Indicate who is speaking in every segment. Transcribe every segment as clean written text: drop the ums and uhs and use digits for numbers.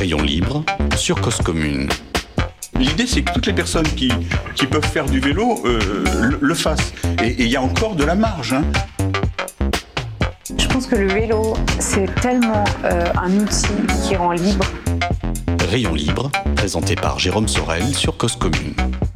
Speaker 1: Rayon libre sur Cause Commune.
Speaker 2: L'idée, c'est que toutes les personnes qui peuvent faire du vélo le fassent. Et il y a encore de la marge.
Speaker 3: Je pense que le vélo, c'est tellement un outil qui rend libre.
Speaker 1: Rayon libre, présenté par Jérôme Sorel sur Cause Commune.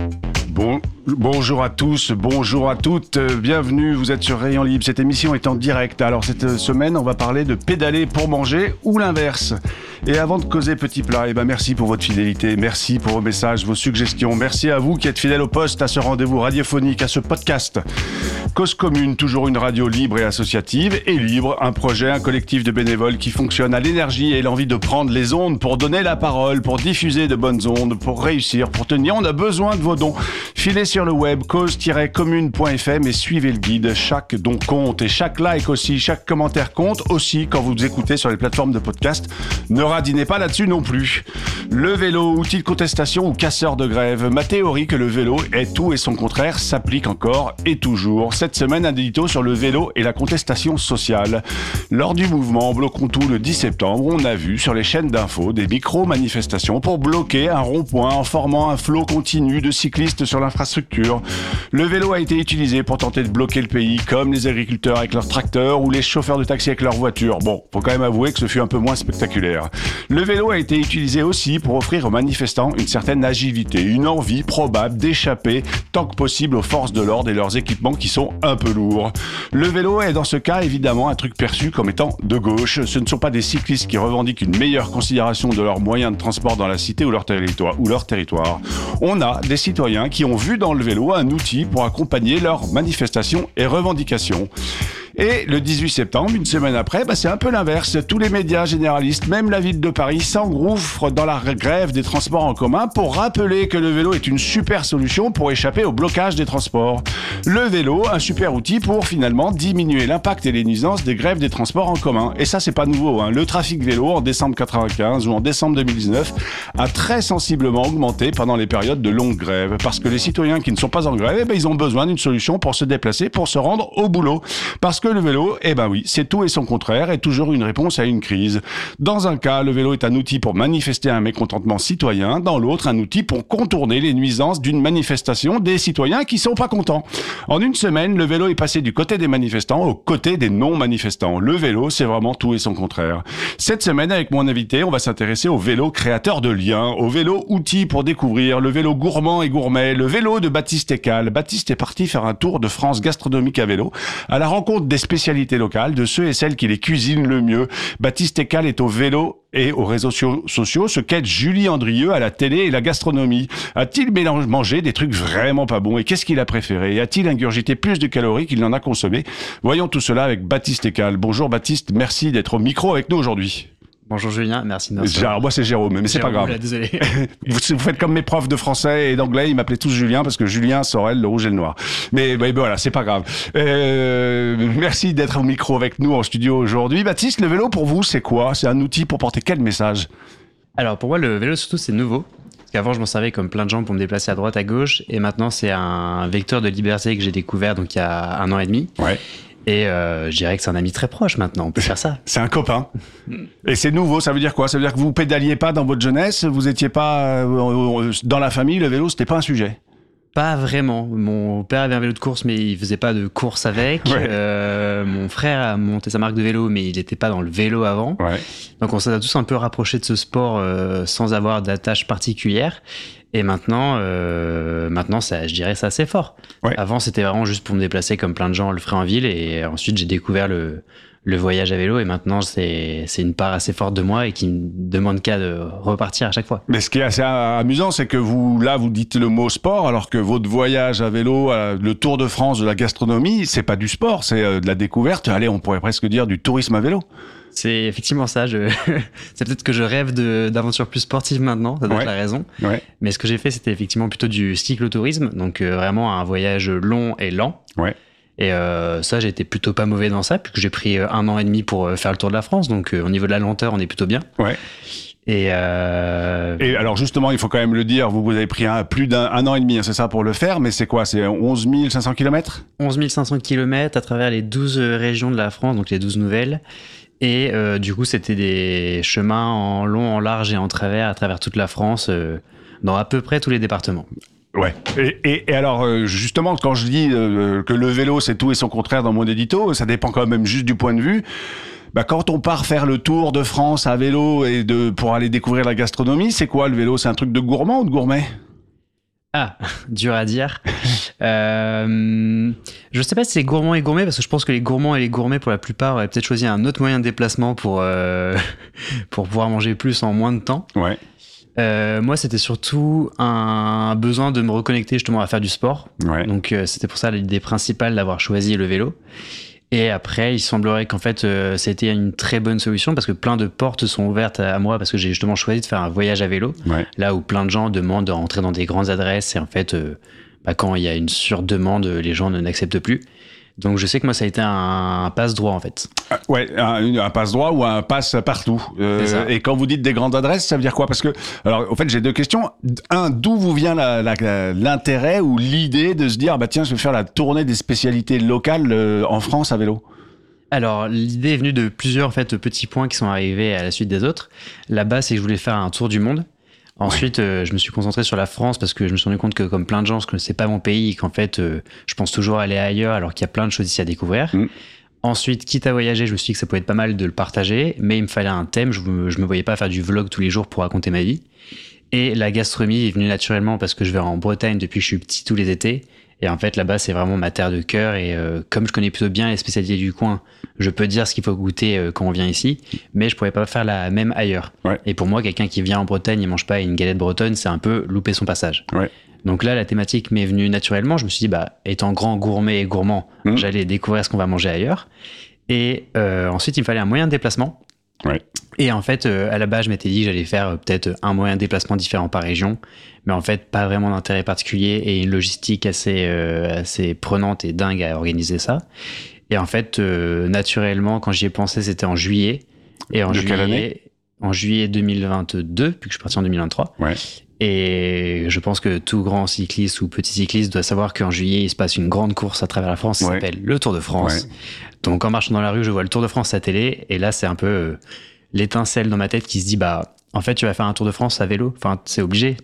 Speaker 4: Bonjour à tous, bonjour à toutes, bienvenue, vous êtes sur Rayon Libre, cette émission est en direct. Alors cette semaine, on va parler de pédaler pour manger ou l'inverse. Et avant de causer petit plat, merci pour votre fidélité, merci pour vos messages, vos suggestions, merci à vous qui êtes fidèles au poste, à ce rendez-vous radiophonique, à ce podcast. Cause Commune, toujours une radio libre et associative, et libre, un projet, un collectif de bénévoles qui fonctionne à l'énergie et l'envie de prendre les ondes pour donner la parole, pour diffuser de bonnes ondes, pour réussir, pour tenir. On a besoin de vos dons. Filez sur le web cause-commune.fm et suivez le guide. Chaque don compte et chaque like aussi, chaque commentaire compte aussi quand vous écoutez sur les plateformes de podcast. Ne radinez pas là-dessus non plus. Le vélo, outil de contestation ou casseur de grève. Ma théorie que le vélo est tout et son contraire s'applique encore et toujours. Cette semaine, un édito sur le vélo et la contestation sociale. Lors du mouvement Bloquons tout le 10 septembre, on a vu sur les chaînes d'infos des micro-manifestations pour bloquer un rond-point en formant un flot continu de cyclistes sur l'infrastructure. Le vélo a été utilisé pour tenter de bloquer le pays, comme les agriculteurs avec leurs tracteurs ou les chauffeurs de taxi avec leurs voitures. Bon, faut quand même avouer que ce fut un peu moins spectaculaire. Le vélo a été utilisé aussi pour offrir aux manifestants une certaine agilité, une envie probable d'échapper tant que possible aux forces de l'ordre et leurs équipements qui sont un peu lourds. Le vélo est dans ce cas évidemment un truc perçu comme étant de gauche. Ce ne sont pas des cyclistes qui revendiquent une meilleure considération de leurs moyens de transport dans la cité ou leur territoire. On a des citoyens qui ont vu dans le vélo un outil pour accompagner leurs manifestations et revendications. Et le 18 septembre, une semaine après, c'est un peu l'inverse. Tous les médias généralistes, même la ville de Paris, s'engouffrent dans la grève des transports en commun pour rappeler que le vélo est une super solution pour échapper au blocage des transports. Le vélo, un super outil pour finalement diminuer l'impact et les nuisances des grèves des transports en commun. Et ça, c'est pas nouveau. Le trafic vélo, en décembre 95 ou en décembre 2019, a très sensiblement augmenté pendant les périodes de longue grève. Parce que les citoyens qui ne sont pas en grève, ils ont besoin d'une solution pour se déplacer, pour se rendre au boulot. Parce que le vélo, c'est tout et son contraire, est toujours une réponse à une crise. Dans un cas, le vélo est un outil pour manifester un mécontentement citoyen, dans l'autre, un outil pour contourner les nuisances d'une manifestation des citoyens qui sont pas contents. En une semaine, le vélo est passé du côté des manifestants au côté des non-manifestants. Le vélo, c'est vraiment tout et son contraire. Cette semaine, avec mon invité, on va s'intéresser au vélo créateur de liens, au vélo outil pour découvrir, le vélo gourmand et gourmet, le vélo de Baptiste Ekal. Baptiste est parti faire un tour de France gastronomique à vélo, à la rencontre des spécialités locales, de ceux et celles qui les cuisinent le mieux. Baptiste Ekal est au vélo et aux réseaux sociaux, ce qu'est Julie Andrieux à la télé et la gastronomie. A-t-il mangé des trucs vraiment pas bons et qu'est-ce qu'il a préféré? A-t-il ingurgité plus de calories qu'il n'en a consommé? Voyons tout cela avec Baptiste Ekal. Bonjour Baptiste, merci d'être au micro avec nous aujourd'hui.
Speaker 5: Bonjour Julien, merci de m'inviter.
Speaker 4: Moi c'est Jérôme, mais c'est pas grave.
Speaker 5: Là, désolé.
Speaker 4: Vous faites comme mes profs de français et d'anglais, ils m'appelaient tous Julien parce que Julien, Sorel, le rouge et le noir. Mais voilà, c'est pas grave. Merci d'être au micro avec nous en studio aujourd'hui. Baptiste, le vélo pour vous, c'est quoi? C'est un outil pour porter quel message?
Speaker 5: Alors pour moi, le vélo surtout, c'est nouveau. Parce qu'avant, je m'en servais comme plein de gens pour me déplacer à droite, à gauche. Et maintenant, c'est un vecteur de liberté que j'ai découvert donc il y a 1 an et demi. Ouais. Et je dirais que c'est un ami très proche maintenant, on peut faire ça.
Speaker 4: C'est un copain. Et c'est nouveau, ça veut dire quoi? Ça veut dire que vous pédaliez pas dans votre jeunesse, vous étiez pas dans la famille, le vélo, c'était pas un sujet?
Speaker 5: Pas vraiment. Mon père avait un vélo de course, mais il faisait pas de course avec. Ouais. Mon frère a monté sa marque de vélo, mais il était pas dans le vélo avant. Ouais. Donc on s'est tous un peu rapprochés de ce sport sans avoir d'attache particulière. Et maintenant, ça, je dirais, c'est assez fort. Ouais. Avant, c'était vraiment juste pour me déplacer comme plein de gens le feraient en ville. Et ensuite, j'ai découvert le voyage à vélo. Et maintenant, c'est une part assez forte de moi et qui me demande qu'à de repartir à chaque fois.
Speaker 4: Mais ce qui est assez amusant, c'est que vous dites le mot sport, alors que votre voyage à vélo, le Tour de France de la gastronomie, c'est pas du sport, c'est de la découverte. Allez, on pourrait presque dire du tourisme à vélo.
Speaker 5: C'est effectivement ça. C'est peut-être que je rêve d'aventures plus sportives maintenant, ça doit être la raison. Ouais. Mais ce que j'ai fait, c'était effectivement plutôt du cyclotourisme, donc vraiment un voyage long et lent. Ouais. Et ça, j'ai été plutôt pas mauvais dans ça, puisque j'ai pris 1 an et demi pour faire le tour de la France. Donc au niveau de la lenteur, on est plutôt bien. Ouais. Et
Speaker 4: alors justement, il faut quand même le dire, vous avez pris plus d'un an et demi, c'est ça, pour le faire, mais c'est quoi? C'est 11 500 km
Speaker 5: 11 500 km à travers les 12 régions de la France, donc les 12 nouvelles. Et du coup, c'était des chemins en long, en large et en travers, à travers toute la France, dans à peu près tous les départements.
Speaker 4: Ouais. Et alors, justement, quand je dis que le vélo, c'est tout et son contraire dans mon édito, ça dépend quand même juste du point de vue. Quand on part faire le tour de France à vélo pour aller découvrir la gastronomie, c'est quoi le vélo? C'est un truc de gourmand ou de gourmet?
Speaker 5: Ah, dur à dire. Je sais pas si c'est gourmand et gourmet, parce que je pense que les gourmands et les gourmets, pour la plupart, auraient peut-être choisi un autre moyen de déplacement pour pouvoir manger plus en moins de temps.
Speaker 4: Ouais.
Speaker 5: Moi, c'était surtout un besoin de me reconnecter justement à faire du sport.
Speaker 4: Ouais.
Speaker 5: Donc, c'était pour ça l'idée principale d'avoir choisi le vélo. Et après, il semblerait qu'en fait, c'était une très bonne solution parce que plein de portes sont ouvertes à moi parce que j'ai justement choisi de faire un voyage à vélo.
Speaker 4: Ouais.
Speaker 5: Là où plein de gens demandent de rentrer dans des grandes adresses et en fait, quand il y a une surdemande, les gens n'acceptent plus. Donc je sais que moi ça a été un passe-droit en fait.
Speaker 4: Ouais, un passe-droit ou un passe-partout. Et quand vous dites des grandes adresses, ça veut dire quoi? Parce que, alors en fait j'ai deux questions. Un, d'où vous vient l'intérêt ou l'idée de se dire tiens, je vais faire la tournée des spécialités locales en France à vélo?
Speaker 5: Alors l'idée est venue de plusieurs en fait, petits points qui sont arrivés à la suite des autres. La base c'est que je voulais faire un tour du monde. Ensuite, je me suis concentré sur la France parce que je me suis rendu compte que, comme plein de gens, je ne connaissais pas mon pays et qu'en fait, je pense toujours aller ailleurs alors qu'il y a plein de choses ici à découvrir. Ensuite, quitte à voyager, je me suis dit que ça pouvait être pas mal de le partager, mais il me fallait un thème. Je me voyais pas faire du vlog tous les jours pour raconter ma vie. Et la gastronomie est venue naturellement parce que je vais en Bretagne depuis que je suis petit tous les étés. Et en fait, là-bas, c'est vraiment ma terre de cœur. Et comme je connais plutôt bien les spécialités du coin, je peux dire ce qu'il faut goûter quand on vient ici. Mais je pourrais pas faire la même ailleurs. Ouais. Et pour moi, quelqu'un qui vient en Bretagne et mange pas une galette bretonne, c'est un peu louper son passage. Ouais. Donc là, la thématique m'est venue naturellement. Je me suis dit, étant grand gourmet et gourmand, j'allais découvrir ce qu'on va manger ailleurs. Et ensuite, il me fallait un moyen de déplacement. Ouais. Et en fait, à la base, je m'étais dit que j'allais faire peut-être un moyen de déplacement différent par région, mais en fait, pas vraiment d'intérêt particulier et une logistique assez prenante et dingue à organiser ça. Et en fait, naturellement, quand j'y ai pensé, c'était en juillet. Et
Speaker 4: de quelle année ?
Speaker 5: En juillet 2022, puis que je suis parti en 2023. Ouais. Et je pense que tout grand cycliste ou petit cycliste doit savoir qu'en juillet, il se passe une grande course à travers la France qui s'appelle le Tour de France. Ouais. Donc, en marchant dans la rue, je vois le Tour de France à la télé. Et là, c'est un peu l'étincelle dans ma tête qui se dit, en fait, tu vas faire un Tour de France à vélo. Enfin, c'est obligé.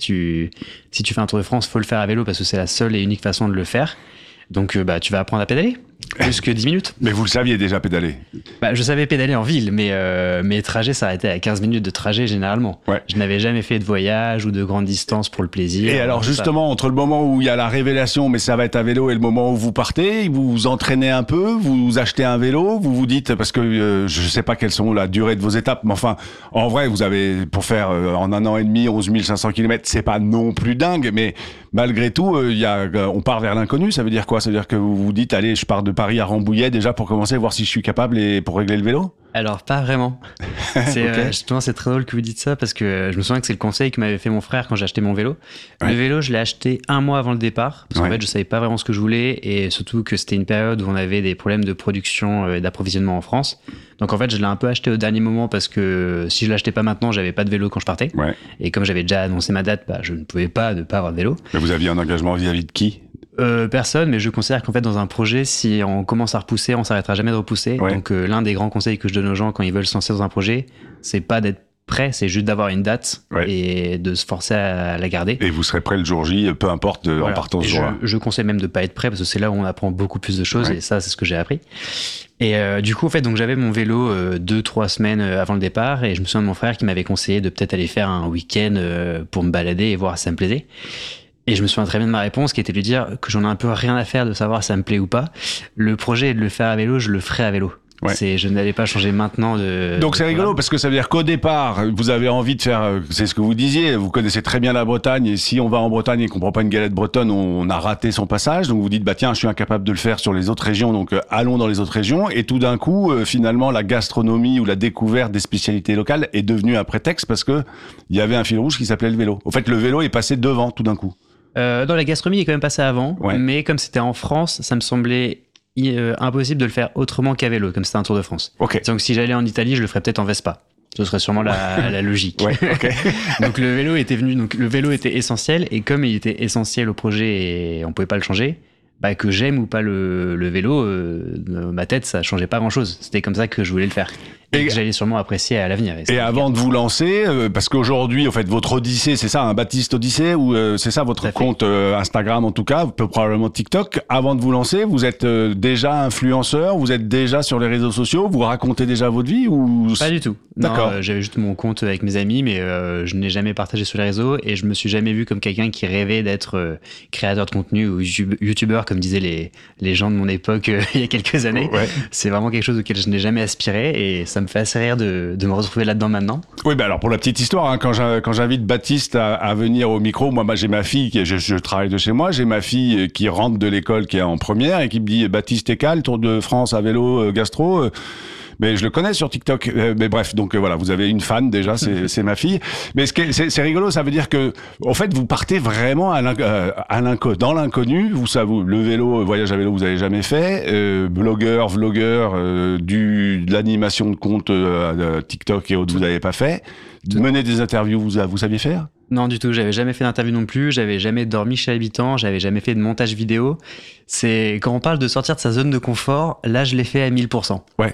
Speaker 5: Si tu fais un Tour de France, faut le faire à vélo parce que c'est la seule et unique façon de le faire. Donc, tu vas apprendre à pédaler. Plus que 10 minutes.
Speaker 4: Mais vous le saviez déjà pédaler?
Speaker 5: Je savais pédaler en ville, mais mes trajets s'arrêtaient à 15 minutes de trajet généralement. Ouais. Je n'avais jamais fait de voyage ou de grande distance pour le plaisir.
Speaker 4: Et alors justement, entre le moment où il y a la révélation, mais ça va être à vélo, et le moment où vous partez, vous vous entraînez un peu, vous achetez un vélo, vous vous dites, parce que je sais pas quelles sont la durée de vos étapes, mais enfin, en vrai, vous avez, pour faire en un an et demi, 11 500 km, c'est pas non plus dingue, mais malgré tout, on part vers l'inconnu. Ça veut dire quoi? Ça veut dire que vous vous dites, allez, je pars de Paris à Rambouillet déjà pour commencer, voir si je suis capable et pour régler le vélo?
Speaker 5: Alors, pas vraiment. Justement, c'est très drôle que vous dites ça parce que je me souviens que c'est le conseil que m'avait fait mon frère quand j'ai acheté mon vélo. Ouais. Le vélo, je l'ai acheté un mois avant le départ parce qu'en fait, je savais pas vraiment ce que je voulais et surtout que c'était une période où on avait des problèmes de production et d'approvisionnement en France. Donc en fait, je l'ai un peu acheté au dernier moment parce que si je l'achetais pas maintenant, j'avais pas de vélo quand je partais. Ouais. Et comme j'avais déjà annoncé ma date, je ne pouvais pas ne pas avoir de vélo.
Speaker 4: Mais vous aviez un engagement vis-à-vis de qui?
Speaker 5: Personne, mais je considère qu'en fait dans un projet, si on commence à repousser, on s'arrêtera jamais de repousser. Ouais. Donc l'un des grands conseils que je donne aux gens quand ils veulent se lancer dans un projet, c'est pas d'être prêt, c'est juste d'avoir une date et de se forcer à la garder.
Speaker 4: Et vous serez prêt le jour J, peu importe en partant ce jour-là.
Speaker 5: Je conseille même de pas être prêt parce que c'est là où on apprend beaucoup plus de choses et ça c'est ce que j'ai appris. Et du coup en fait donc j'avais mon vélo 2-3 semaines avant le départ et je me souviens de mon frère qui m'avait conseillé de peut-être aller faire un week-end pour me balader et voir si ça me plaisait. Et je me souviens très bien de ma réponse qui était de lui dire que j'en ai un peu rien à faire de savoir si ça me plaît ou pas. Le projet est de le faire à vélo, je le ferai à vélo. Ouais. Je n'allais pas changer maintenant de...
Speaker 4: Donc c'est rigolo parce que ça veut dire qu'au départ, vous avez envie de faire, c'est ce que vous disiez, vous connaissez très bien la Bretagne et si on va en Bretagne et qu'on prend pas une galette bretonne, on a raté son passage. Donc vous dites, tiens, je suis incapable de le faire sur les autres régions, donc allons dans les autres régions. Et tout d'un coup, finalement, la gastronomie ou la découverte des spécialités locales est devenue un prétexte parce que il y avait un fil rouge qui s'appelait le vélo. Au fait, le vélo est passé devant tout d'un coup.
Speaker 5: Dans la gastronomie, il est quand même passé avant, mais comme c'était en France, ça me semblait impossible de le faire autrement qu'à vélo, comme c'était un Tour de France. Okay. Donc si j'allais en Italie, je le ferais peut-être en Vespa. Ce serait sûrement la logique. Ouais, okay. Donc le vélo était venu, donc le vélo était essentiel, et comme il était essentiel au projet et on pouvait pas le changer, que j'aime ou pas le vélo, ma tête, ça changeait pas grand chose. C'était comme ça que je voulais le faire. Et que j'allais sûrement apprécier à l'avenir.
Speaker 4: Et avant de vous lancer, parce qu'aujourd'hui, en fait, votre Odyssée, c'est ça, un Baptiste Odyssée, ou c'est ça votre compte Instagram en tout cas, probablement TikTok. Avant de vous lancer, vous êtes déjà influenceur, vous êtes déjà sur les réseaux sociaux, vous racontez déjà votre vie ou...
Speaker 5: Pas du tout. D'accord. J'avais juste mon compte avec mes amis, mais je n'ai jamais partagé sur les réseaux et je me suis jamais vu comme quelqu'un qui rêvait d'être créateur de contenu ou youtubeur, comme disaient les gens de mon époque il y a quelques années. Ouais. C'est vraiment quelque chose auquel je n'ai jamais aspiré et ça me fait assez rire de me retrouver là-dedans maintenant.
Speaker 4: Oui, bah alors pour la petite histoire, hein, quand j'invite Baptiste à venir au micro, moi j'ai ma fille, je travaille de chez moi, j'ai ma fille qui rentre de l'école, qui est en première et qui me dit Baptiste Écal, Tour de France à vélo, gastro. Mais je le connais sur TikTok. Mais bref, donc voilà, vous avez une fan déjà, c'est ma fille. Mais c'est rigolo, ça veut dire que, en fait, vous partez vraiment dans l'inconnu. Vous savez, le vélo, voyage à vélo, vous n'avez jamais fait. Blogueur, vlogueur, de l'animation de compte TikTok et autres, vous n'avez pas fait. Mener des interviews, vous saviez faire ?
Speaker 5: Non, du tout. J'avais jamais fait d'interview non plus. J'avais jamais dormi chez Habitant. J'avais jamais fait de montage vidéo. C'est quand on parle de sortir de sa zone de confort, là, je l'ai fait à 1000%.
Speaker 4: Ouais.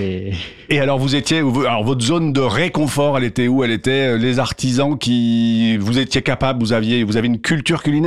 Speaker 4: Et alors, votre zone de réconfort, elle était où ? Elle était les artisans qui vous étiez capable. Vous avez une culture culinaire ?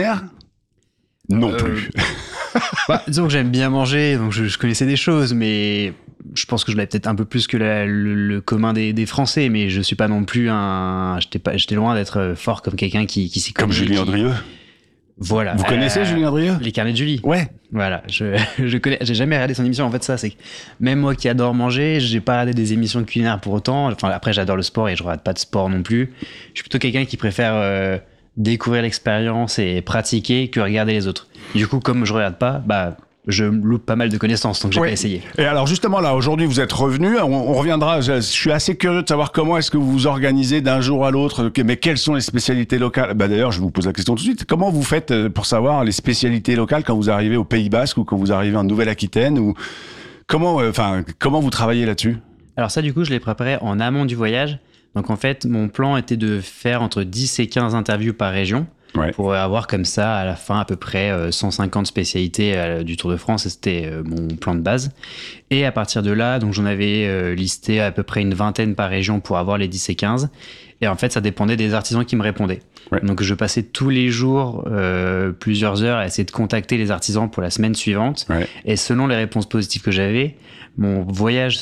Speaker 4: Non plus.
Speaker 5: Disons que j'aime bien manger, donc je connaissais des choses, mais je pense que je l'avais peut-être un peu plus que le commun des Français, mais je suis pas non plus j'étais loin d'être fort comme quelqu'un qui s'y connaît.
Speaker 4: Comme Julien Drieux.
Speaker 5: Voilà.
Speaker 4: Vous connaissez Julien Drieux ?
Speaker 5: Les carnets de Julie.
Speaker 4: Ouais.
Speaker 5: Voilà. Je connais, j'ai jamais regardé son émission. En fait, ça, c'est que même moi qui adore manger, j'ai pas regardé des émissions de culinaire pour autant. Enfin, après, j'adore le sport et je regarde pas de sport non plus. Je suis plutôt quelqu'un qui préfère découvrir l'expérience et pratiquer que regarder les autres. Du coup, comme je regarde pas, je loupe pas mal de connaissances, donc j'ai pas essayé.
Speaker 4: Et alors justement là, aujourd'hui vous êtes revenu, on reviendra, je suis assez curieux de savoir comment est-ce que vous vous organisez d'un jour à l'autre, mais quelles sont les spécialités locales ? D'ailleurs, je vous pose la question tout de suite, comment vous faites pour savoir les spécialités locales quand vous arrivez au Pays Basque ou quand vous arrivez en Nouvelle-Aquitaine ou comment vous travaillez là-dessus ?
Speaker 5: Alors ça, du coup, je l'ai préparé en amont du voyage. Donc en fait, mon plan était de faire entre 10 et 15 interviews par région. Ouais. Pour avoir comme ça à la fin à peu près 150 spécialités du Tour de France, et c'était mon plan de base. Et à partir de là, donc j'en avais listé à peu près une vingtaine par région pour avoir les 10 et 15. Et en fait, ça dépendait des artisans qui me répondaient. Ouais. Donc je passais tous les jours plusieurs heures à essayer de contacter les artisans pour la semaine suivante. Ouais. Et selon les réponses positives que j'avais, mon voyage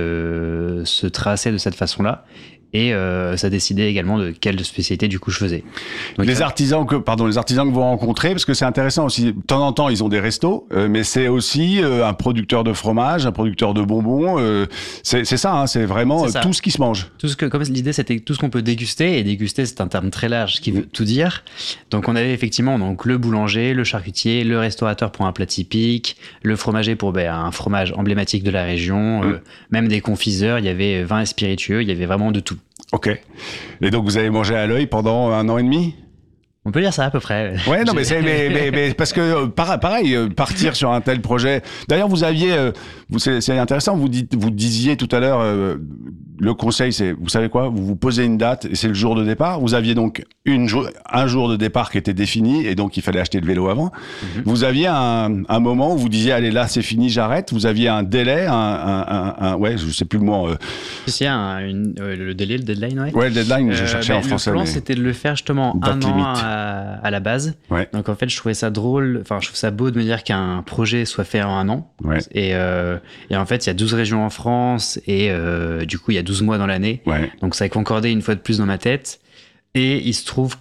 Speaker 5: se traçait de cette façon-là. Et ça décidait également de quelle spécialité du coup je faisais. Donc,
Speaker 4: les artisans que vous rencontrez, parce que c'est intéressant aussi. De temps en temps, ils ont des restos, mais c'est aussi un producteur de fromage, un producteur de bonbons. C'est ça, hein, c'est vraiment tout ce qui se mange.
Speaker 5: Comme l'idée, c'était tout ce qu'on peut déguster. Et déguster, c'est un terme très large qui veut tout dire. Donc on avait effectivement le boulanger, le charcutier, le restaurateur pour un plat typique, le fromager pour un fromage emblématique de la région, même des confiseurs. Il y avait vin et spiritueux. Il y avait vraiment de tout.
Speaker 4: Ok. Et donc, vous avez mangé à l'œil pendant 1 an et demi ?
Speaker 5: On peut dire ça à peu près.
Speaker 4: Ouais, non, mais parce que pareil, partir sur un tel projet. D'ailleurs, vous aviez, c'est intéressant. Vous disiez tout à l'heure, le conseil, c'est, vous savez quoi, vous posez une date et c'est le jour de départ. Vous aviez donc un jour de départ qui était défini et donc il fallait acheter le vélo avant. Mm-hmm. Vous aviez un moment où vous disiez, allez là, c'est fini, j'arrête. Vous aviez un délai, ouais, je sais plus le mot.
Speaker 5: C'est le délai, le deadline, ouais.
Speaker 4: Ouais, le deadline, je cherchais en français.
Speaker 5: Le plan, c'était de le faire justement un an à la base. Ouais. Donc en fait, je trouvais ça drôle, je trouve ça beau de me dire qu'un projet soit fait en 1 an. Ouais. Et en fait, il y a 12 régions en France et du coup, il y a 12 mois dans l'année. Ouais. Donc ça a concordé une fois de plus dans ma tête. Et il se trouve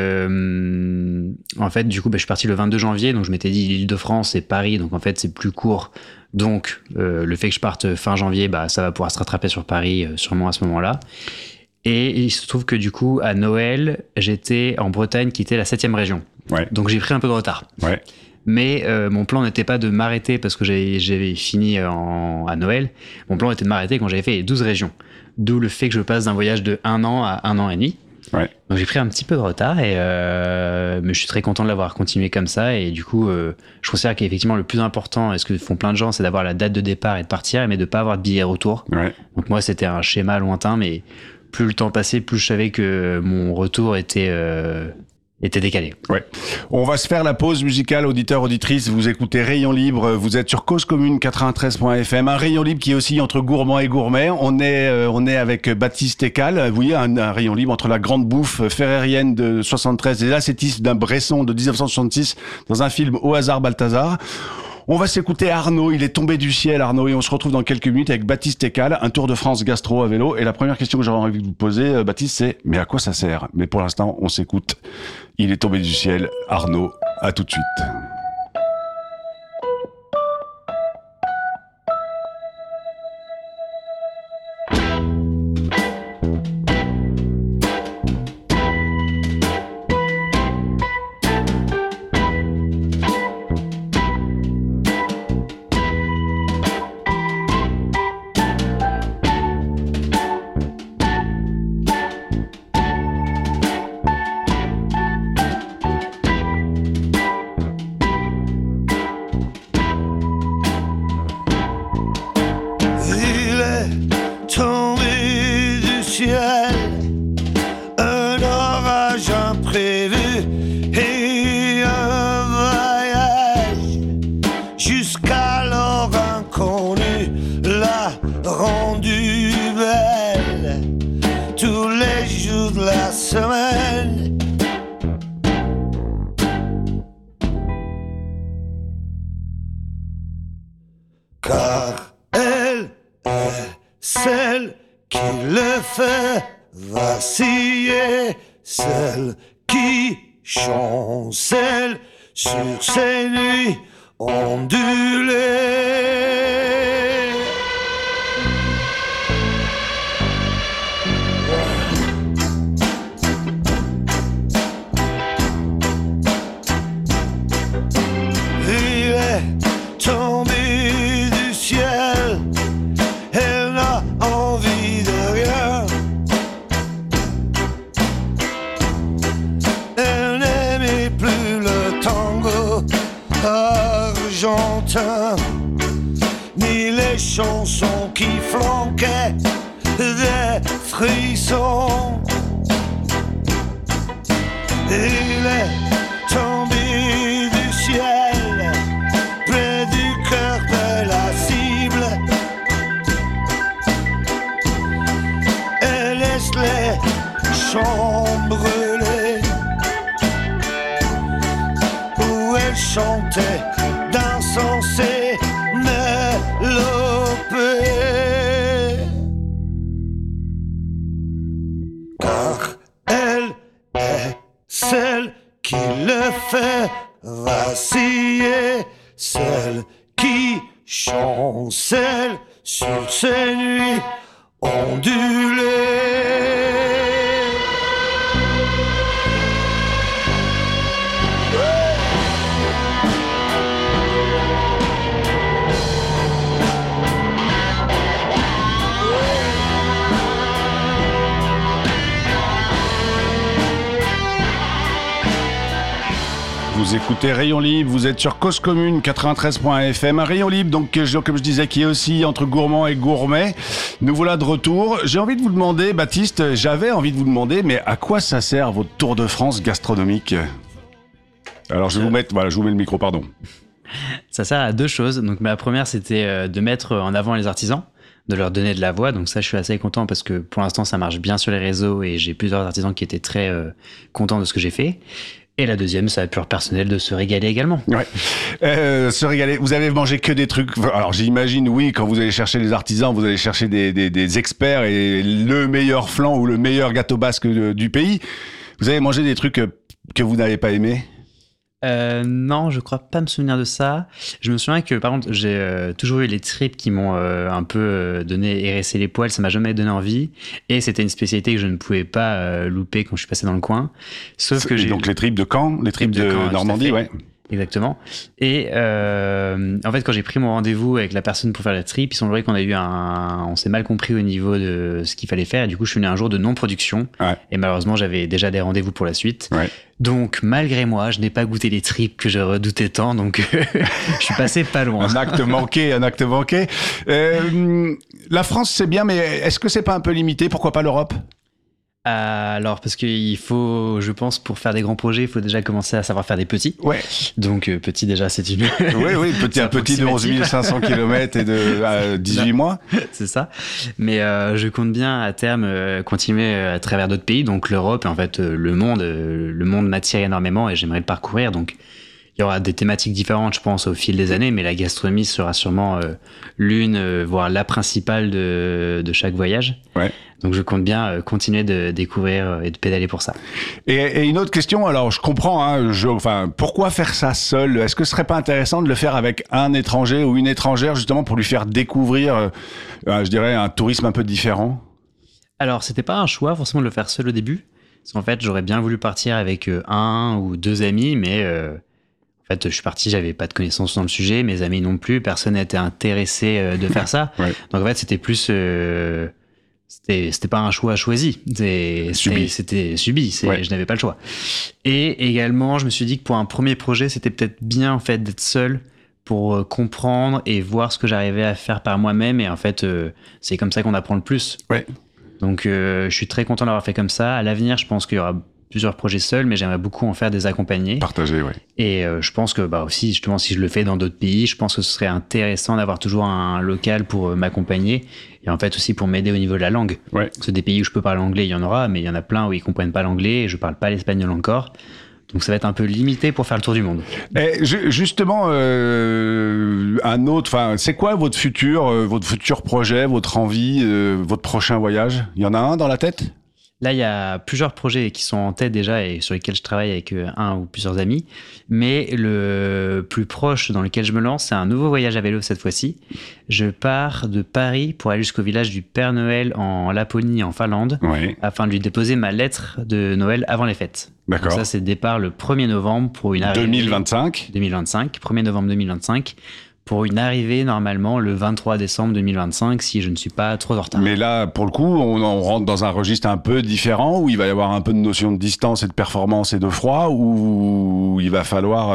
Speaker 5: que, en fait, du coup, je suis parti le 22 janvier, donc je m'étais dit l'Île-de-France et Paris, donc en fait, c'est plus court. Donc, le fait que je parte fin janvier, ça va pouvoir se rattraper sur Paris, sûrement à ce moment-là. Et il se trouve que du coup, à Noël, j'étais en Bretagne, qui était la 7e région. Ouais. Donc j'ai pris un peu de retard. Ouais. Mais mon plan n'était pas de m'arrêter parce que j'avais fini à Noël. Mon plan était de m'arrêter quand j'avais fait les 12 régions. D'où le fait que je passe d'un voyage de 1 an à 1 an et demi. Ouais. Donc j'ai pris un petit peu de retard, mais je suis très content de l'avoir continué comme ça. Et du coup, je considère qu'effectivement le plus important, et ce que font plein de gens, c'est d'avoir la date de départ et de partir, mais de ne pas avoir de billet retour. Ouais. Donc moi, c'était un schéma lointain, mais plus le temps passait, plus je savais que mon retour était était décalé.
Speaker 4: Ouais. On va se faire la pause musicale, auditeurs, auditrices. Vous écoutez Rayon Libre. Vous êtes sur Cause Commune 93.fm. Un Rayon Libre qui est aussi entre gourmand et gourmet. On est avec Baptiste Écal. Vous voyez, un Rayon Libre entre la grande bouffe ferrérienne de 73 et l'ascétisme d'un Bresson de 1966 dans un film Au hasard Balthazar. On va s'écouter Arnaud, il est tombé du ciel Arnaud, et on se retrouve dans quelques minutes avec Baptiste Écal, un Tour de France gastro à vélo. Et la première question que j'aurais envie de vous poser, Baptiste, c'est « Mais à quoi ça sert ?» Mais pour l'instant, on s'écoute. Il est tombé du ciel, Arnaud, à tout de suite.
Speaker 6: Car elle est celle qui le fait vaciller, celle qui chancelle sur ses nuits ondulées. Il est tombé du ciel, elle n'a envie de rien. Elle n'aimait plus le tango argentin, ni les chansons qui flanquaient des frissons. Il est tombé du ciel, près du cœur de la cible. Elle laisse les champs brûlés, où elle chantait d'insensées mélopées. Car elle est celle qui le fait vaciller, celle qui chancelle sur ses nuits ondulées.
Speaker 4: Vous écoutez Rayon Libre, vous êtes sur Cause Commune 93.fm, un Rayon Libre, donc comme je disais, qui est aussi entre gourmand et gourmet. Nous voilà de retour. J'ai envie de vous demander, Baptiste, j'avais envie de vous demander, mais à quoi ça sert votre Tour de France gastronomique ? Alors je vais vous mettre, voilà, je vous mets le micro, pardon.
Speaker 5: Ça sert à deux choses. Donc la première, c'était de mettre en avant les artisans, de leur donner de la voix. Donc ça, je suis assez content parce que pour l'instant, ça marche bien sur les réseaux et j'ai plusieurs artisans qui étaient très contents de ce que j'ai fait. Et la deuxième, c'est à pur personnel de se régaler également.
Speaker 4: Ouais. Se régaler. Vous avez mangé que des trucs. Alors j'imagine, oui, quand vous allez chercher les artisans, vous allez chercher des experts et le meilleur flan ou le meilleur gâteau basque du pays. Vous avez mangé des trucs que vous n'avez pas aimés ?
Speaker 5: Non, je crois pas me souvenir de ça. Je me souviens que, par contre, j'ai toujours eu les tripes qui m'ont un peu donné hérissé les poils. Ça m'a jamais donné envie. Et c'était une spécialité que je ne pouvais pas louper quand je suis passé dans le coin. Sauf que
Speaker 4: donc les tripes de Caen, les tripes de Caen, Normandie, ouais.
Speaker 5: Exactement. Et en fait, quand j'ai pris mon rendez-vous avec la personne pour faire la trip, il semblerait qu'on a eu on s'est mal compris au niveau de ce qu'il fallait faire. Et du coup, je suis venu un jour de non-production. Ouais. Et malheureusement, j'avais déjà des rendez-vous pour la suite. Ouais. Donc, malgré moi, je n'ai pas goûté les tripes que je redoutais tant. Donc, je suis passé pas loin.
Speaker 4: Un acte manqué. La France, c'est bien, mais est-ce que c'est pas un peu limité ? Pourquoi pas l'Europe ?
Speaker 5: Alors, parce qu'il faut, je pense, pour faire des grands projets, il faut déjà commencer à savoir faire des petits.
Speaker 4: Ouais.
Speaker 5: Donc, petit, déjà, c'est une.
Speaker 4: Oui, un petit de 11 500 km et de 18 mois.
Speaker 5: C'est ça. Mais je compte bien, à terme, continuer à travers d'autres pays, donc l'Europe, et en fait, le monde m'attire énormément et j'aimerais le parcourir. Donc, il y aura des thématiques différentes, je pense, au fil des années, mais la gastronomie sera sûrement l'une, voire la principale de chaque voyage.
Speaker 4: Ouais.
Speaker 5: Donc je compte bien continuer de découvrir et de pédaler pour ça.
Speaker 4: Et une autre question, alors je comprends, pourquoi faire ça seul ? Est-ce que ce serait pas intéressant de le faire avec un étranger ou une étrangère, justement pour lui faire découvrir, je dirais, un tourisme un peu différent ?
Speaker 5: Alors c'était pas un choix forcément de le faire seul au début, parce qu'en fait j'aurais bien voulu partir avec un ou deux amis, mais en fait je suis parti, j'avais pas de connaissances dans le sujet, mes amis non plus, personne n'était intéressé de faire ça. Ouais. Donc en fait c'était plus... C'était pas un choix choisi, c'était subi, ouais. Je n'avais pas le choix. Et également, je me suis dit que pour un premier projet, c'était peut-être bien en fait d'être seul pour comprendre et voir ce que j'arrivais à faire par moi-même. Et en fait, c'est comme ça qu'on apprend le plus.
Speaker 4: Ouais.
Speaker 5: Donc, je suis très content d'avoir fait comme ça. À l'avenir, je pense qu'il y aura plusieurs projets seuls, mais j'aimerais beaucoup en faire des accompagnés.
Speaker 4: Partager, oui.
Speaker 5: Et je pense que aussi, justement, si je le fais dans d'autres pays, je pense que ce serait intéressant d'avoir toujours un local pour m'accompagner et en fait aussi pour m'aider au niveau de la langue. Ouais. Parce que des pays où je peux parler anglais, il y en aura, mais il y en a plein où ils comprennent pas l'anglais et je parle pas l'espagnol encore. Donc ça va être un peu limité pour faire le tour du monde.
Speaker 4: Et justement, c'est quoi votre futur projet, votre envie, votre prochain voyage ? Il y en a un dans la tête ?
Speaker 5: Là, il y a plusieurs projets qui sont en tête déjà et sur lesquels je travaille avec un ou plusieurs amis. Mais le plus proche dans lequel je me lance, c'est un nouveau voyage à vélo cette fois-ci. Je pars de Paris pour aller jusqu'au village du Père Noël en Laponie, en Finlande, afin de lui déposer ma lettre de Noël avant les fêtes.
Speaker 4: D'accord.
Speaker 5: Donc ça, c'est départ le 1er novembre pour une arrivée...
Speaker 4: 2025,
Speaker 5: 1er novembre 2025. Pour une arrivée, normalement, le 23 décembre 2025, si je ne suis pas trop en retard.
Speaker 4: Mais là, pour le coup, on rentre dans un registre un peu différent, où il va y avoir un peu de notion de distance et de performance et de froid, où il va falloir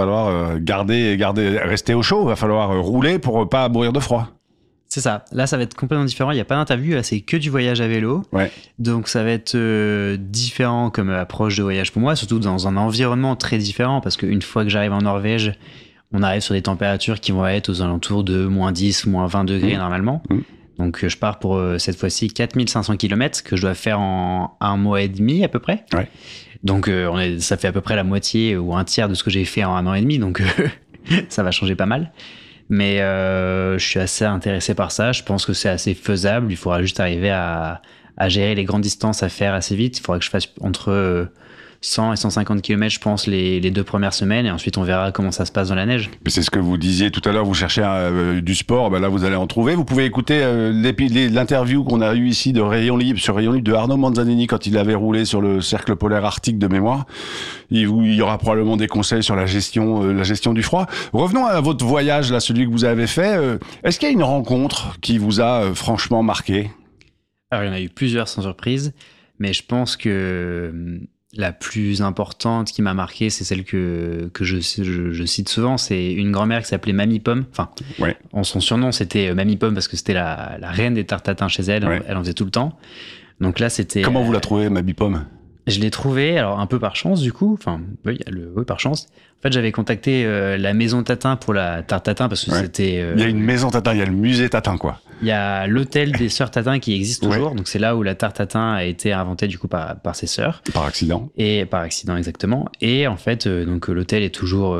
Speaker 4: rester au chaud, il va falloir rouler pour pas mourir de froid.
Speaker 5: C'est ça. Là, ça va être complètement différent. Il n'y a pas d'interview. Là, c'est que du voyage à vélo.
Speaker 4: Ouais.
Speaker 5: Donc, ça va être différent comme approche de voyage pour moi, surtout dans un environnement très différent, parce qu'une fois que j'arrive en Norvège, on arrive sur des températures qui vont être aux alentours de moins 10, moins 20 degrés normalement. Donc, je pars pour cette fois-ci 4500 km que je dois faire en 1 mois et demi à peu près.
Speaker 4: Ouais.
Speaker 5: Donc, ça fait à peu près la moitié ou un tiers de ce que j'ai fait en 1 an et demi. Donc, ça va changer pas mal. Mais je suis assez intéressé par ça. Je pense que c'est assez faisable. Il faudra juste arriver à gérer les grandes distances à faire assez vite. Il faudra que je fasse entre 100 et 150 km, je pense, les 2 premières semaines. Et ensuite, on verra comment ça se passe dans la neige.
Speaker 4: Mais c'est ce que vous disiez tout à l'heure. Vous cherchez du sport. Ben là, vous allez en trouver. Vous pouvez écouter l'interview qu'on a eue ici de Rayon Libre, sur Rayon Libre, de Arnaud Manzanini quand il avait roulé sur le cercle polaire arctique de mémoire. Il y aura probablement des conseils sur la gestion du froid. Revenons à votre voyage, là, celui que vous avez fait. Est-ce qu'il y a une rencontre qui vous a franchement marqué ?
Speaker 5: Alors, il y en a eu plusieurs sans surprise, mais je pense que la plus importante qui m'a marqué, c'est celle que je cite souvent. C'est une grand-mère qui s'appelait Mamie Pomme. Enfin, son surnom, c'était Mamie Pomme parce que c'était la reine des tartes tatin chez elle. Ouais. Elle en faisait tout le temps. Donc là, c'était...
Speaker 4: Comment vous la trouvez, Mamie Pomme ?
Speaker 5: Je l'ai trouvée, alors un peu par chance du coup. Enfin, oui, par chance. En fait, j'avais contacté la maison Tatin pour la tarte tatin parce que c'était...
Speaker 4: Il y a une maison Tatin, il y a le musée Tatin, quoi.
Speaker 5: Il y a l'hôtel des sœurs Tatin qui existe toujours. Donc, c'est là où la tarte tatin a été inventée, du coup, par ses sœurs.
Speaker 4: Par accident.
Speaker 5: Et par accident, exactement. Et en fait, donc, l'hôtel est toujours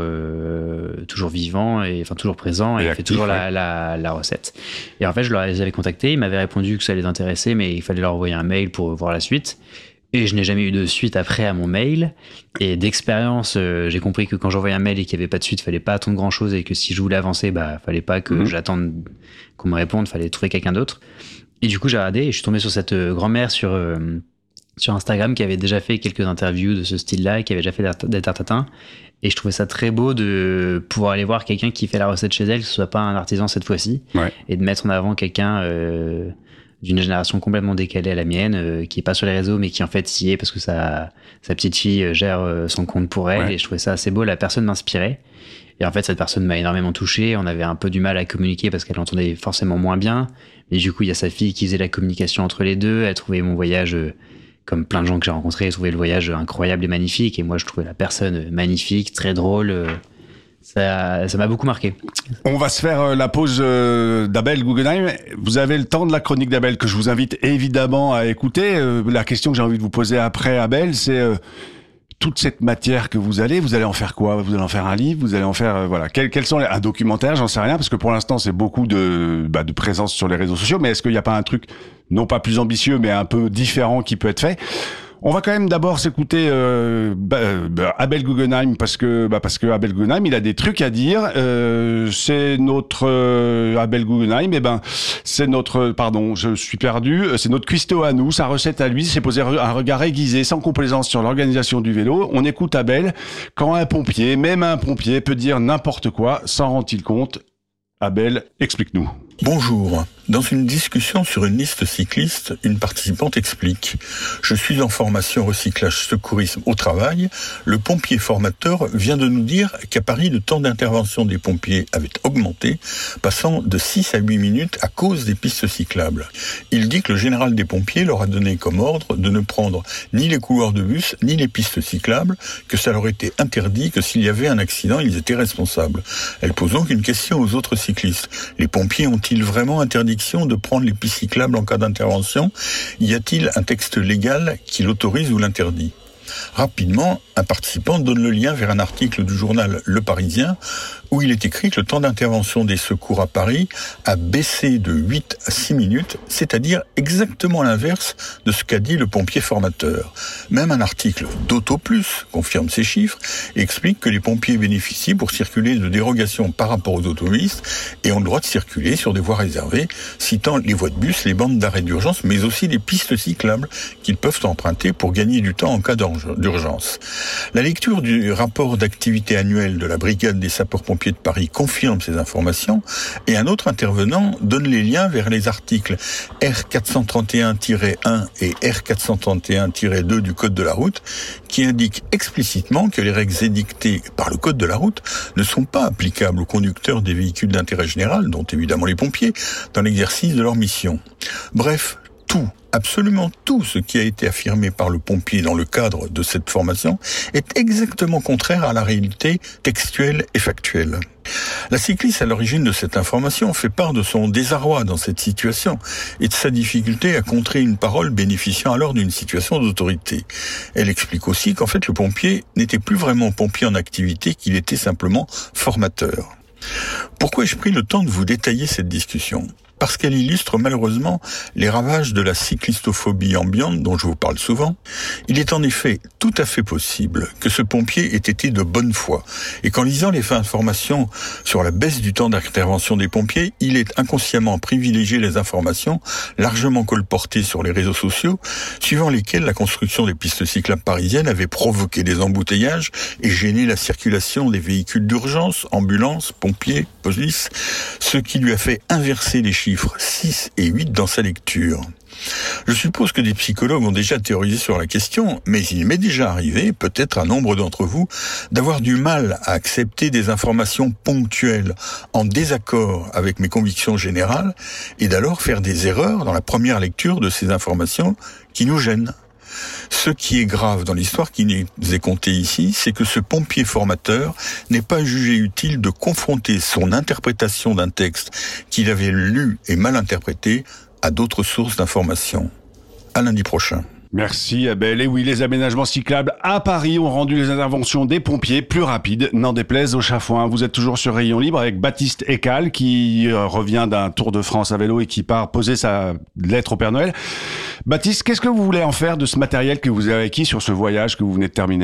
Speaker 5: vivant et enfin, toujours présent et actif, fait toujours la recette. Et en fait, je les avais contactés. Ils m'avaient répondu que ça les intéressait, mais il fallait leur envoyer un mail pour voir la suite. Et je n'ai jamais eu de suite après à mon mail. Et d'expérience, j'ai compris que quand j'envoyais un mail et qu'il n'y avait pas de suite, il fallait pas attendre grand chose et que si je voulais avancer, fallait pas que j'attende qu'on me réponde, fallait trouver quelqu'un d'autre. Et du coup, j'ai regardé et je suis tombé sur cette grand-mère sur Instagram qui avait déjà fait quelques interviews de ce style-là et qui avait déjà fait des tartes tatin. Et je trouvais ça très beau de pouvoir aller voir quelqu'un qui fait la recette chez elle, que ce soit pas un artisan cette fois-ci, et de mettre en avant quelqu'un d'une génération complètement décalée à la mienne, qui est pas sur les réseaux, mais qui en fait y est parce que sa petite fille gère son compte pour elle. Et je trouvais ça assez beau. La personne m'inspirait. Et en fait, cette personne m'a énormément touché. On avait un peu du mal à communiquer parce qu'elle entendait forcément moins bien. Mais du coup, il y a sa fille qui faisait la communication entre les deux. Elle trouvait mon voyage comme plein de gens que j'ai rencontrés, trouvé le voyage incroyable et magnifique. Et moi, je trouvais la personne magnifique, très drôle. Ça m'a beaucoup marqué.
Speaker 4: On va se faire la pause d'Abel Guggenheim. Vous avez le temps de la chronique d'Abel que je vous invite évidemment à écouter. La question que j'ai envie de vous poser après Abel, c'est toute cette matière que vous allez en faire quoi? Vous allez en faire un livre? Vous allez en faire quels sont un documentaire? J'en sais rien parce que pour l'instant c'est beaucoup de présence sur les réseaux sociaux. Mais est-ce qu'il n'y a pas un truc non pas plus ambitieux mais un peu différent qui peut être fait? On va quand même d'abord s'écouter Abel Guggenheim parce que Abel Guggenheim il a des trucs à dire. C'est notre Abel Guggenheim. C'est notre je suis perdu. C'est notre cuistot à nous. Sa recette à lui, c'est poser un regard aiguisé, sans complaisance sur l'organisation du vélo. On écoute Abel. Quand même un pompier, peut dire n'importe quoi, s'en rend-il compte? Abel, explique-nous.
Speaker 2: Bonjour. Dans une discussion sur une liste cycliste, une participante explique « Je suis en formation recyclage secourisme au travail. Le pompier formateur vient de nous dire qu'à Paris, le temps d'intervention des pompiers avait augmenté, passant de 6 à 8 minutes à cause des pistes cyclables. Il dit que le général des pompiers leur a donné comme ordre de ne prendre ni les couloirs de bus, ni les pistes cyclables, que ça leur était interdit, que s'il y avait un accident, ils étaient responsables. » Elle pose donc une question aux autres cyclistes. Les pompiers ont-ils vraiment interdiction de prendre les pistes cyclables en cas d'intervention? Y a-t-il un texte légal qui l'autorise ou l'interdit? Rapidement, un participant donne le lien vers un article du journal Le Parisien où il est écrit que le temps d'intervention des secours à Paris a baissé de 8 à 6 minutes, c'est-à-dire exactement l'inverse de ce qu'a dit le pompier formateur. Même un article d'Auto Plus confirme ces chiffres et explique que les pompiers bénéficient pour circuler de dérogations par rapport aux automobilistes et ont le droit de circuler sur des voies réservées, citant les voies de bus, les bandes d'arrêt d'urgence, mais aussi les pistes cyclables qu'ils peuvent emprunter pour gagner du temps en cas d'urgence. La lecture du rapport d'activité annuel de la brigade des sapeurs-pompiers de Paris confirme ces informations et un autre intervenant donne les liens vers les articles R431-1 et R431-2 du Code de la route qui indiquent explicitement que les règles édictées par le Code de la route ne sont pas applicables aux conducteurs des véhicules d'intérêt général, dont évidemment les pompiers, dans l'exercice de leur mission. Bref, absolument tout ce qui a été affirmé par le pompier dans le cadre de cette formation est exactement contraire à la réalité textuelle et factuelle. La cycliste à l'origine de cette information fait part de son désarroi dans cette situation et de sa difficulté à contrer une parole bénéficiant alors d'une situation d'autorité. Elle explique aussi qu'en fait le pompier n'était plus vraiment pompier en activité, qu'il était simplement formateur. Pourquoi ai-je pris le temps de vous détailler cette discussion ? Parce qu'elle illustre malheureusement les ravages de la cyclistophobie ambiante dont je vous parle souvent. Il est en effet tout à fait possible que ce pompier ait été de bonne foi et qu'en lisant les informations sur la baisse du temps d'intervention des pompiers, il ait inconsciemment privilégié les informations largement colportées sur les réseaux sociaux, suivant lesquelles la construction des pistes cyclables parisiennes avait provoqué des embouteillages et gêné la circulation des véhicules d'urgence, ambulances, pompiers, police, ce qui lui a fait inverser les chiffres 6 et 8 dans sa lecture. Je suppose que des psychologues ont déjà théorisé sur la question, mais il m'est déjà arrivé, peut-être à nombre d'entre vous, d'avoir du mal à accepter des informations ponctuelles en désaccord avec mes convictions générales et d'alors faire des erreurs dans la première lecture de ces informations qui nous gênent. Ce qui est grave dans l'histoire qui nous est contée ici, c'est que ce pompier formateur n'ait pas jugé utile de confronter son interprétation d'un texte qu'il avait lu et mal interprété à d'autres sources d'informations. À lundi prochain.
Speaker 4: Merci Abel. Et oui, les aménagements cyclables à Paris ont rendu les interventions des pompiers plus rapides, n'en déplaise aux chafouins. Vous êtes toujours sur Rayon Libre avec Baptiste Ekal qui revient d'un Tour de France à vélo et qui part poser sa lettre au Père Noël. Baptiste, qu'est-ce que vous voulez en faire de ce matériel que vous avez acquis sur ce voyage que vous venez de terminer ?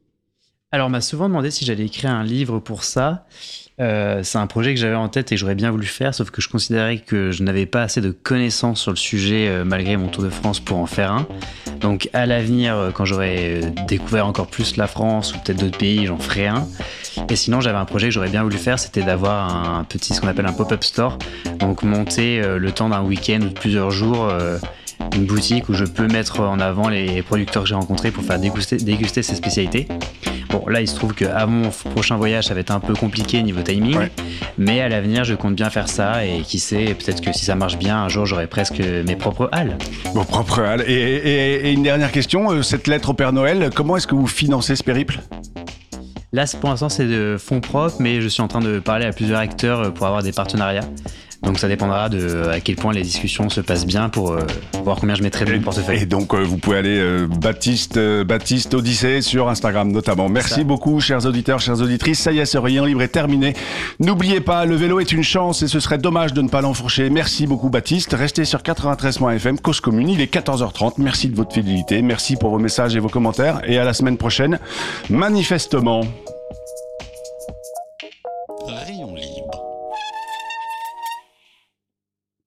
Speaker 5: Alors, on m'a souvent demandé si j'allais écrire un livre pour ça. C'est un projet que j'avais en tête et j'aurais bien voulu faire, sauf que je considérais que je n'avais pas assez de connaissances sur le sujet malgré mon Tour de France pour en faire un. Donc à l'avenir, quand j'aurai découvert encore plus la France ou peut-être d'autres pays, j'en ferai un. Et sinon, j'avais un projet que j'aurais bien voulu faire, c'était d'avoir un petit, ce qu'on appelle un pop-up store. Donc monter le temps d'un week-end ou de plusieurs jours une boutique où je peux mettre en avant les producteurs que j'ai rencontrés pour faire déguster ces spécialités. Bon, là, il se trouve qu'à mon prochain voyage, ça va être un peu compliqué niveau timing, mais à l'avenir, je compte bien faire ça, et qui sait, peut-être que si ça marche bien, un jour, j'aurai presque mes propres halles.
Speaker 4: Vos propres halles. Et une dernière question, cette lettre au Père Noël, comment est-ce que vous financez ce périple ?
Speaker 5: Là, pour l'instant, c'est de fonds propres, mais je suis en train de parler à plusieurs acteurs pour avoir des partenariats. Donc ça dépendra de à quel point les discussions se passent bien pour voir combien je mettrai de mon portefeuille.
Speaker 4: Et donc vous pouvez aller Baptiste Odyssée sur Instagram notamment. Merci beaucoup chers auditeurs, chères auditrices. Ça y est, ce Rayon Libre est terminé. N'oubliez pas, le vélo est une chance et ce serait dommage de ne pas l'enfourcher. Merci beaucoup Baptiste. Restez sur 93.fm, Cause Commune. Il est 14h30. Merci de votre fidélité. Merci pour vos messages et vos commentaires. Et à la semaine prochaine, manifestement.